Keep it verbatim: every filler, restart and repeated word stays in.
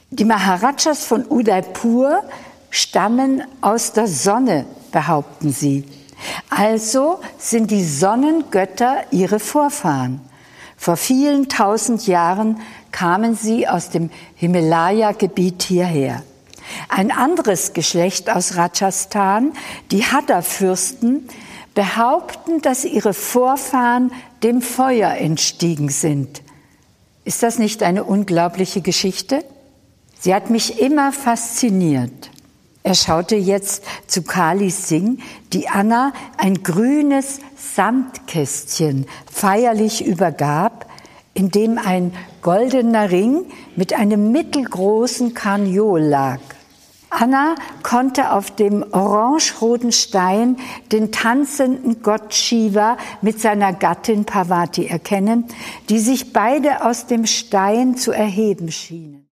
Die Maharajas von Udaipur stammen aus der Sonne, behaupten sie. Also sind die Sonnengötter ihre Vorfahren. Vor vielen tausend Jahren kamen sie aus dem Himalaya-Gebiet hierher. Ein anderes Geschlecht aus Rajasthan, die Hadda-Fürsten, behaupten, dass ihre Vorfahren dem Feuer entstiegen sind. Ist das nicht eine unglaubliche Geschichte? Sie hat mich immer fasziniert. Er schaute jetzt zu Kali Singh, die Anna ein grünes Samtkästchen feierlich übergab, in dem ein goldener Ring mit einem mittelgroßen Karneol lag. Anna konnte auf dem orangeroten Stein den tanzenden Gott Shiva mit seiner Gattin Parvati erkennen, die sich beide aus dem Stein zu erheben schienen.